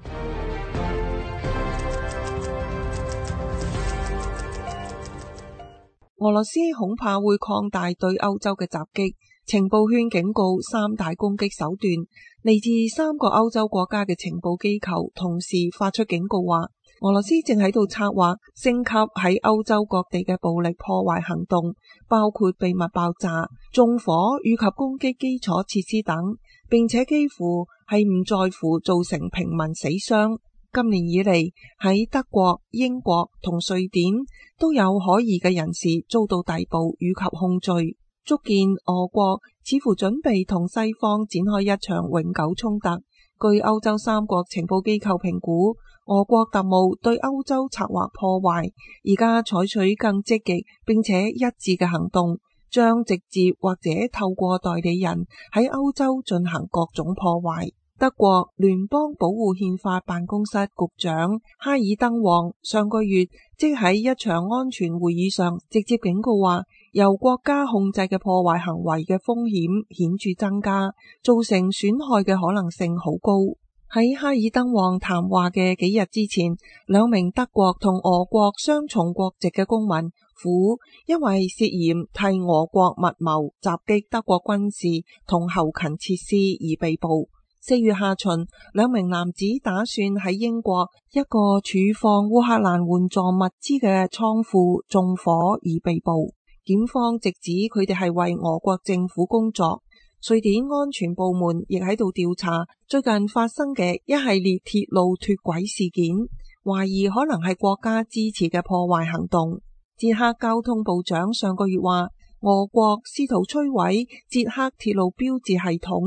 俄羅斯恐怕會擴大對歐洲嘅襲擊，情報圈警告三大攻擊手段。嚟自三個歐洲國家嘅情報機構同時發出警告話，俄羅斯正喺度策劃升級喺歐洲各地嘅暴力破壞行動，包括秘密爆炸、縱火以及攻擊基礎設施等，並且幾乎係唔在乎造成平民死傷。今年以嚟，喺德國、英國同瑞典都有可疑嘅人士遭到逮捕以及控罪，足見俄國似乎準備同西方展開一場永久衝突。據歐洲三國情報機構評估，俄國特務對歐洲策劃破壞，而家採取更積極並且一致嘅行動，將直接或者透過代理人喺歐洲進行各種破壞。德國聯邦保護憲法辦公室局長哈爾登旺上個月即喺一場安全會議上直接警告話，由國家控制嘅破壞行為嘅風險顯著增加，造成損害嘅可能性好高。喺哈爾登旺談話嘅幾日之前，兩名德國同俄國雙重國籍嘅公民苦因為涉嫌替俄國密謀襲擊德國軍事同後勤設施而被捕。四月下旬，兩名男子打算喺英國一個儲放烏克蘭援助物資嘅倉庫縱火而被捕。檢方直指佢哋係為俄國政府工作。瑞典安全部門亦喺度調查最近發生嘅一系列鐵路脫軌事件，懷疑可能係國家支持嘅破壞行動。捷克交通部長上個月話，俄國試圖摧毀捷克鐵路標誌系統。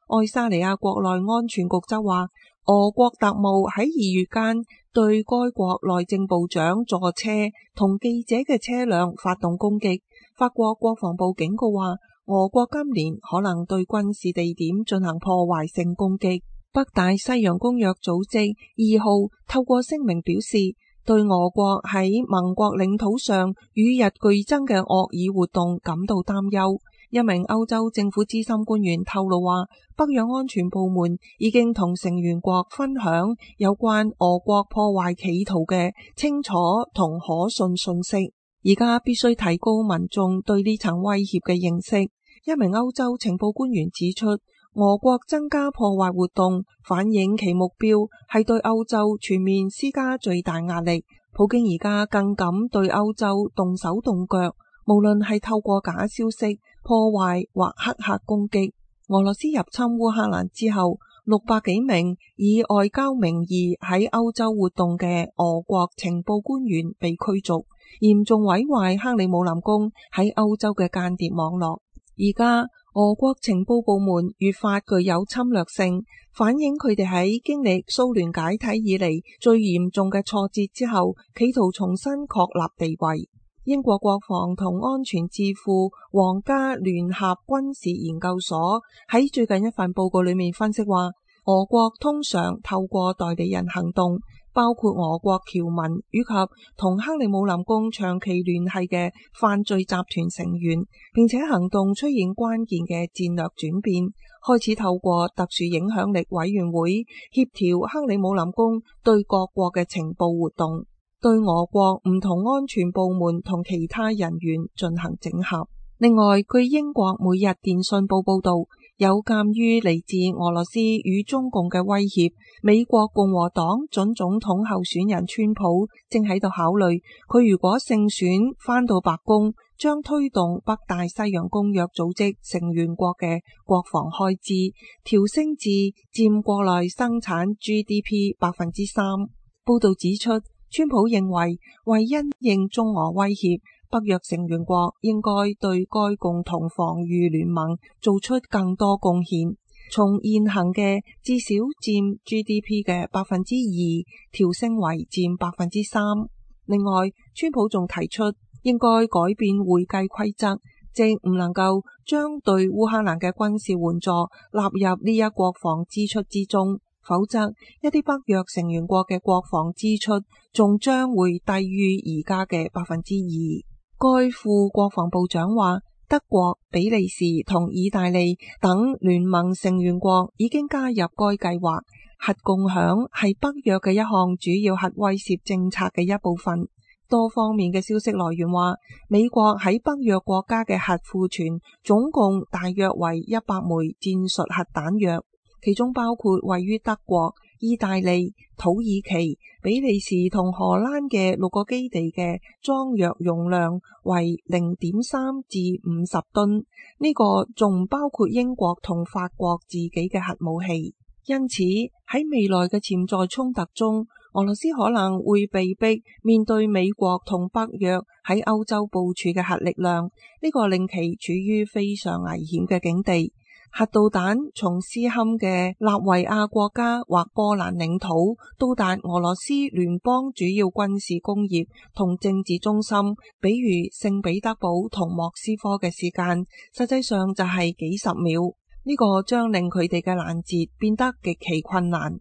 愛沙尼亞國內安全局則話，俄國特務喺二月間對該國內政部長座車同記者嘅車輛發動攻擊。法國國防部警告話，俄國今年可能對軍事地點進行破壞性攻擊。北大西洋公約組織二號透過聲明表示，對俄國喺盟國領土上與日俱增嘅惡意活動感到擔憂。一名歐洲政府資深官員透露話，北約安全部門已經同成員國分享有關俄國破壞企圖嘅清楚同可信信息。而家必須提高民眾對呢層威脅嘅認識。一名歐洲情報官員指出，俄國增加破壞活動，反映其目標係對歐洲全面施加最大壓力。普京而家更敢對歐洲動手動腳，無論係透過假消息、破壞或黑客攻擊。俄羅斯入侵烏克蘭之後，六百幾名以外交名義喺歐洲活動嘅俄國情報官員被驅逐，嚴重毀壞克里姆林宮喺歐洲嘅間諜網絡。而家俄國情報部門越發具有侵略性，反映佢哋喺經歷蘇聯解體以嚟最嚴重嘅挫折之後，企圖重新確立地位。英國國防同安全智庫皇家聯合軍事研究所喺最近一份報告裏面分析話，俄國通常透過代理人行動，包括俄國僑民以及同克里姆林宮長期聯繫嘅犯罪集團成員，並且行動出現關鍵嘅戰略轉變，開始透過特殊影響力委員會協調克里姆林宮對各國嘅情報活動，對俄國唔同安全部門同其他人員進行整合。另外，據英國每日電訊報報道，有鑒於嚟自俄羅斯與中共嘅威脅，美國共和黨準總統候選人川普正喺度考慮，佢如果勝選返到白宮，將推動北大西洋公約組織成員國嘅國防開支調升至佔國內生產 G D P 百分之三。報道指出，川普認為為因應中俄威脅，北約成員國應該對該共同防禦聯盟做出更多貢獻，從現行嘅至少佔 G D P 嘅百分之二調升為佔百分之三。另外，川普仲提出應該改變會計規則，即唔能夠將對烏克蘭嘅軍事援助納入呢一國防支出之中。否則，一啲北約成員國嘅國防支出仲將會低於而家嘅百分之二。該副國防部長話，德國、比利時同意大利等聯盟成員國已經加入該計劃。核共享係北約嘅一項主要核威懾政策嘅一部分。多方面嘅消息來源話，美國喺北約國家嘅核庫存總共大約為一百枚戰術核彈藥。其中包括位於德國、意大利、土耳其、比利時同荷蘭嘅六個基地嘅裝藥容量為零點三至五十噸，呢個仲唔包括英國同法國自己嘅核武器。因此喺未來嘅潛在衝突中，俄羅斯可能會被逼面對美國同北約喺歐洲部署嘅核力量，呢個令其處於非常危險嘅境地。核導彈從斯堪嘅納維亞國家或波蘭領土到達俄羅斯聯邦主要軍事工業同政治中心，比如聖彼得堡同莫斯科嘅時間，實際上就係幾十秒。呢個將令佢哋嘅攔截變得極其困難。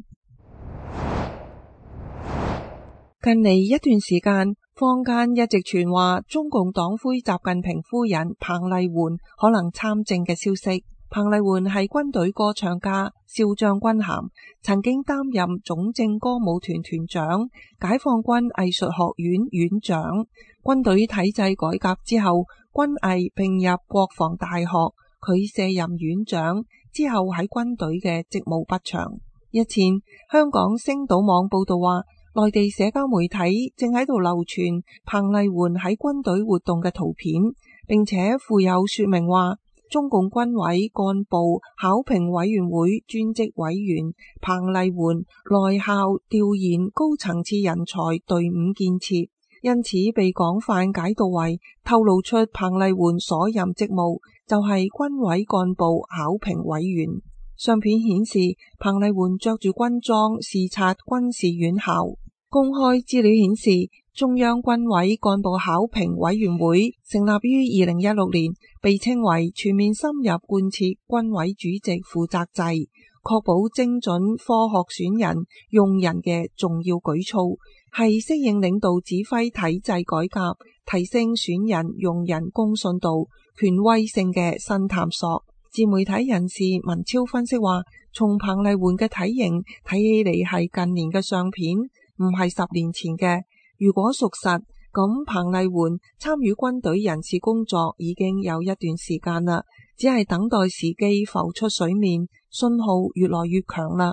近嚟一段時間，坊間一直傳話中共黨魁習近平夫人彭麗媛可能參政嘅消息。彭麗媛係軍隊歌唱家，少將軍銜，曾經擔任總政歌舞團團長、解放軍藝術學院院長。軍隊體制改革之後，軍藝併入國防大學，佢卸任院長之後喺軍隊嘅職務不詳。日前，香港星島網報道話，內地社交媒體正喺度流傳彭麗媛喺軍隊活動嘅圖片，並且附有說明話，中共軍委幹部考評委員會專職委員彭麗媛來校調研高層次人才隊伍建設，因此被廣泛解讀為透露出彭麗媛所任職務就係軍委幹部考評委員。 相片顯示彭麗媛着住軍裝視察軍事院校。公開資料顯示，中央軍委幹部考評委員會成立於二零一六年，被稱為全面深入貫徹軍委主席負責制，確保精準科學選人用人嘅重要舉措，係適應領導指揮體制改革、提升選人用人公信度、權威性嘅新探索。自媒體人士文超分析話，從彭麗媛嘅體型睇起嚟係近年嘅相片，唔係十年前嘅。如果屬實，咁彭麗媛參與軍隊人事工作已經有一段時間啦，只係等待時機浮出水面，信號越來越強啦。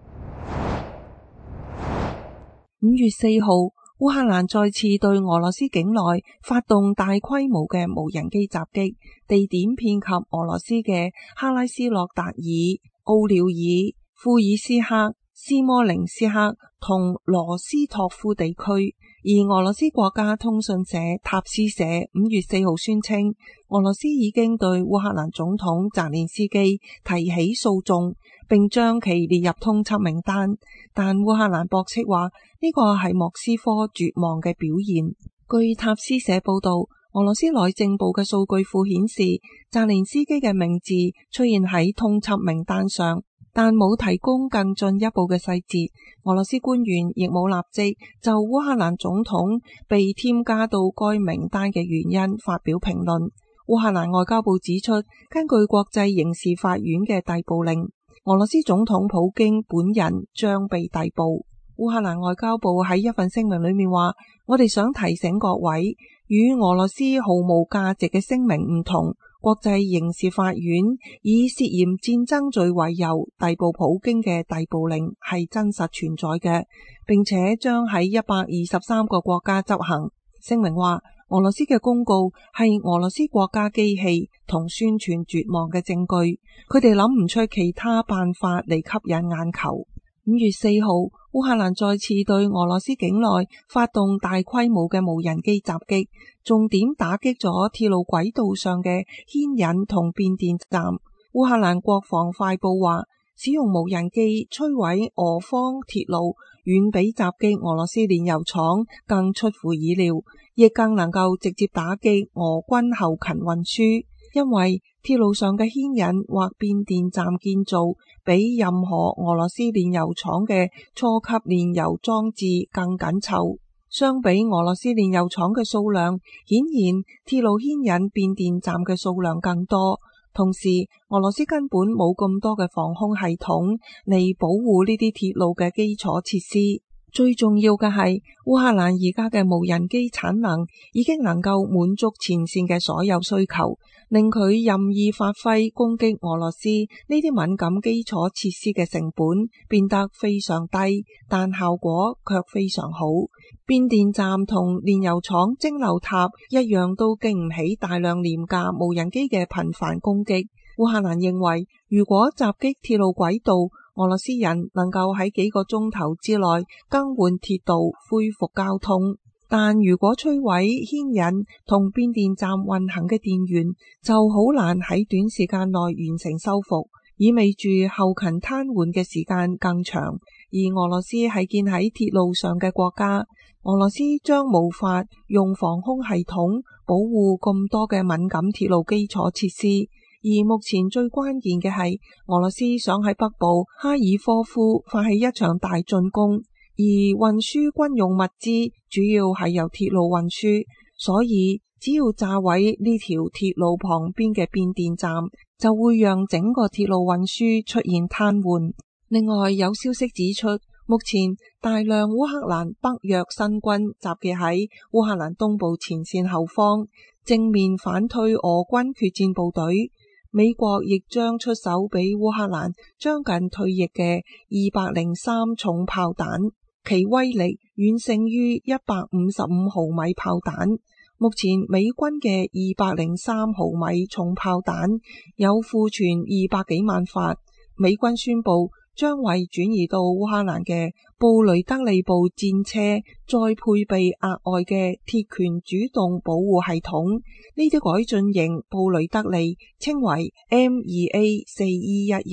五月四號，烏克蘭再次對俄羅斯境內發動大規模嘅無人機襲擊，地點遍及俄羅斯嘅哈拉斯洛達爾、奧廖爾、庫爾斯克、斯摩棱斯克同羅斯托夫地區。而俄羅斯國家通訊社塔斯社五月四號宣稱，俄羅斯已經對烏克蘭總統澤連斯基提起訴訟，並將其列入通緝名單。但烏克蘭駁斥話，呢個係莫斯科絕望嘅表現。據塔斯社報道，俄羅斯內政部嘅數據庫顯示，澤連斯基嘅名字出現喺通緝名單上，但冇提供更進一步嘅細節。俄羅斯官員亦冇立即就烏克蘭總統被添加到該名單嘅原因發表評論。烏克蘭外交部指出，根據國際刑事法院嘅逮捕令，俄羅斯總統普京本人將被逮捕。烏克蘭外交部喺一份聲明裏面話，我哋想提醒各位，與俄羅斯毫無價值嘅聲明唔同，國際刑事法院以涉嫌戰爭罪為由逮捕普京嘅逮捕令係真實存在嘅，並且將喺一百二十三個國家執行。聲明話，俄羅斯嘅公告係俄羅斯國家機器同宣傳絕望嘅證據，佢哋諗唔出其他辦法嚟吸引眼球。五月四號，烏克蘭再次對俄羅斯境內發動大規模嘅無人機襲擊，重點打擊咗鐵路軌道上嘅牽引同變電站。烏克蘭國防快報話，使用無人機摧毀俄方鐵路，遠比襲擊俄羅斯煉油廠更出乎意料，亦更能夠直接打擊俄軍後勤運輸，因為鐵路上嘅牽引或變電站建造比任何俄羅斯煉油廠嘅初級煉油裝置更緊湊。相比俄羅斯煉油廠嘅數量，顯然鐵路牽引變電站嘅數量更多。同時，俄羅斯根本冇咁多嘅防空系統嚟保護呢啲鐵路嘅基礎設施。最重要嘅係，烏克蘭而家嘅無人機產能已經能夠滿足前線嘅所有需求，令佢任意發揮攻擊俄羅斯呢啲敏感基礎設施嘅成本變得非常低，但效果卻非常好。變電站同煉油廠蒸餾塔一樣都經唔起大量廉價無人機嘅頻繁攻擊。烏克蘭認為，如果襲擊鐵路軌道，俄羅斯人能夠喺幾個鐘頭之內更換鐵道，恢復交通。但如果摧毀牽引同變電站運行嘅電源，就好難喺短時間內完成修復，意味住後勤癱瘓嘅時間更長。而俄羅斯係建喺鐵路上嘅國家，俄羅斯將無法用防空系統保護咁多嘅敏感鐵路基礎設施。而目前最關鍵嘅係，俄羅斯想喺北部哈爾科夫發起一場大進攻，而運輸軍用物資主要係由鐵路運輸，所以只要炸毀呢條鐵路旁邊嘅變電站，就會讓整個鐵路運輸出現癱瘓。另外有消息指出，目前大量烏克蘭北約新軍集結喺烏克蘭東部前線後方，正面反推俄軍決戰部隊。美國亦將出手俾烏克蘭將近退役嘅二百零三重炮彈，其威力遠勝於一百五十五毫米炮彈。目前美軍嘅二百零三毫米重炮彈有庫存二百幾萬發，美軍宣布將為轉移到烏克蘭嘅布雷德利部戰車再配備額外嘅鐵拳主動保護系統。呢啲改進型布雷德利稱為 M 二 A 四 E 一型，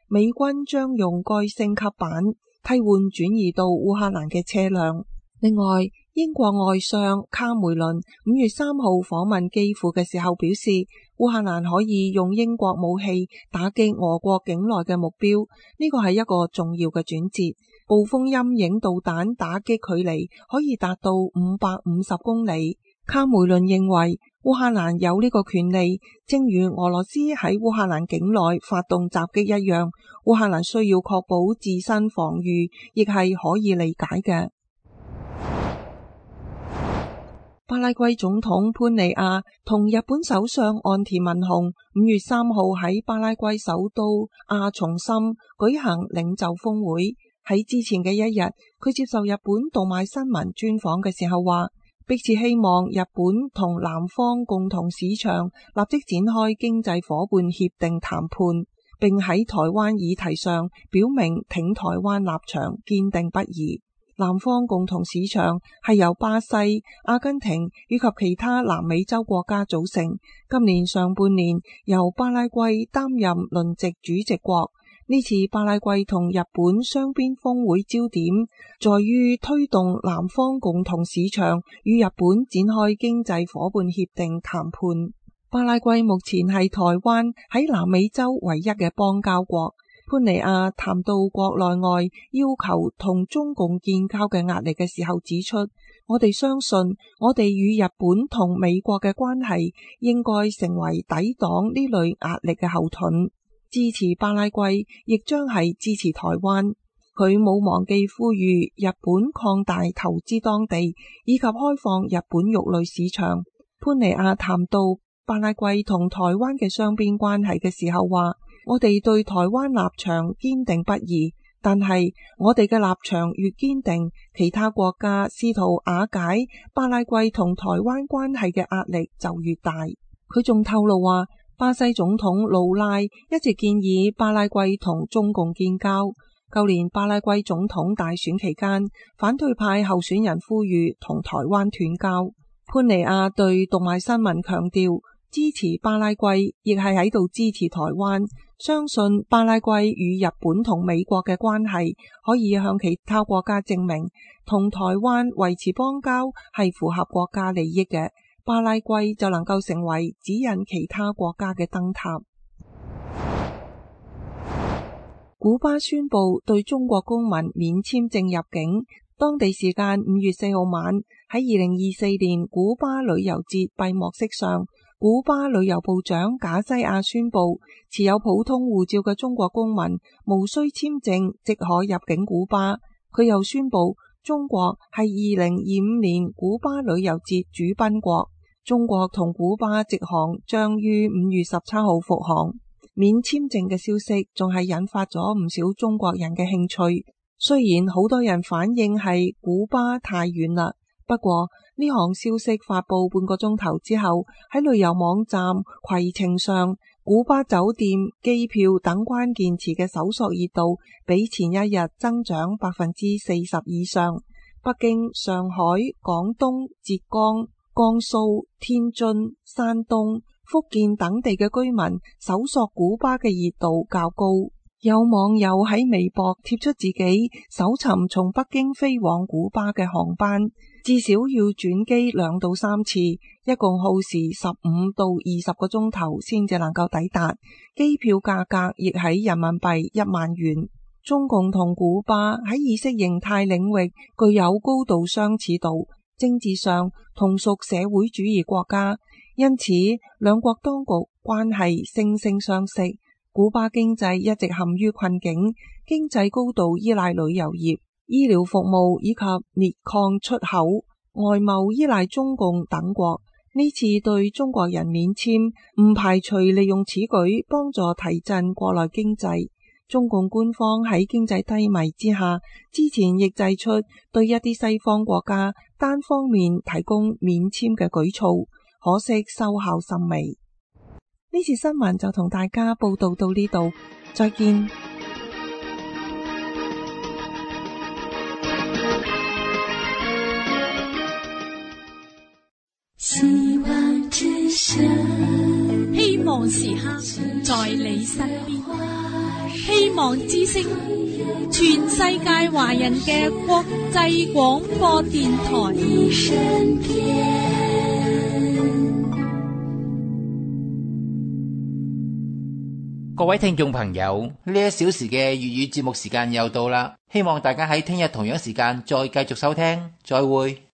美軍將用該升級版替換轉移到烏克蘭嘅車輛。另外，英國外相卡梅倫五月三號訪問基輔嘅時候表示，烏克蘭可以用英國武器打擊俄國境內嘅目標，呢個係一個重要嘅轉折。暴風陰影導彈打擊距離可以達到五百五十公里。卡梅倫認為烏克蘭有呢個權利，正如俄羅斯喺烏克蘭境內發動襲擊一樣，烏克蘭需要確保自身防禦，亦係可以理解嘅。巴拉圭總統潘尼亞同日本首相岸田文雄五月三號喺巴拉圭首都阿松森舉行領袖峰會。喺之前嘅一日，佢接受日本讀賣新聞專訪嘅時候話，迫切希望日本同南方共同市場立即展開經濟夥伴協定談判，並喺台灣議題上表明挺台灣立場堅定不移。南方共同市場係由巴西、阿根廷以及其他南美洲國家組成。今年上半年由巴拉圭擔任輪值主席國。呢次巴拉圭同日本雙邊峰會焦點在於推動南方共同市場與日本展開經濟夥伴協定談判。巴拉圭目前係台灣喺南美洲唯一嘅邦交國。潘尼亞談到國內外要求同中共建交嘅壓力嘅時候指出，我哋相信我哋與日本同美國嘅關係應該成為抵擋呢類壓力嘅後盾。支持巴拉圭亦將係支持台灣。佢冇忘記呼籲日本擴大投資當地以及開放日本肉類市場。潘尼亞談到巴拉圭同台灣嘅雙邊關係嘅時候話，我哋對台灣立場堅定不移，但係我哋嘅立場越堅定，其他國家試圖瓦解巴拉圭同台灣關係嘅壓力就越大。佢仲透露話，巴西總統盧拉一直建議巴拉圭同中共建交。舊年巴拉圭總統大選期間，反對派候選人呼籲同台灣斷交。潘尼亞對讀賣新聞強調，支持巴拉圭亦係喺度支持台灣，相信巴拉圭與日本同美國嘅關係可以向其他國家證明，同台灣維持邦交係符合國家利益嘅，巴拉圭就能夠成為指引其他國家嘅燈塔。古巴宣布對中國公民免簽證入境。當地時間五月四號晚，喺二零二四年古巴旅遊節閉幕式上，古巴旅遊部長賈西亞宣布，持有普通護照嘅中國公民無需簽證即可入境古巴。佢又宣布，中國係二零二五年古巴旅遊節主賓國，中國同古巴直航將於五月十七號復航。免簽證嘅消息仲係引發咗唔少中國人嘅興趣。雖然好多人反映係古巴太遠啦，不過呢項消息發佈半個鐘頭之後，喺旅遊網站攜程上，古巴酒店、機票等關鍵詞嘅搜索熱度比前一日增長百分之四十以上。北京、上海、廣東、浙江、江蘇、天津、山東、福建等地嘅居民搜索古巴嘅熱度較高。有網友喺微博貼出自己搜尋從北京飛往古巴嘅航班，至少要轉機兩到三次，一共耗時十五到二十個鐘頭先至能夠抵達，機票價格亦喺人民幣一萬元。中共同古巴喺意識形態領域具有高度相似度，政治上同屬社會主義國家，因此兩國當局關係惺惺相惜。古巴經濟一直陷於困境，經濟高度依賴旅遊業、醫療服務以及鎳礦出口，外貿依賴中共等國。呢次對中國人免簽，唔排除利用此舉幫助提振國內經濟。中共官方喺經濟低迷之下，之前亦祭出對一啲西方國家單方面提供免簽嘅舉措，可惜收效甚微。呢次新聞就同大家報道到呢度，再見。 希望之聲，希望時刻在你身邊。 希望之聲，全世界華人嘅國際廣播電台。 各位聽眾朋友，呢一小時嘅粵語節目時間又到啦，希望大家喺聽日同樣時間再繼續收聽，再會。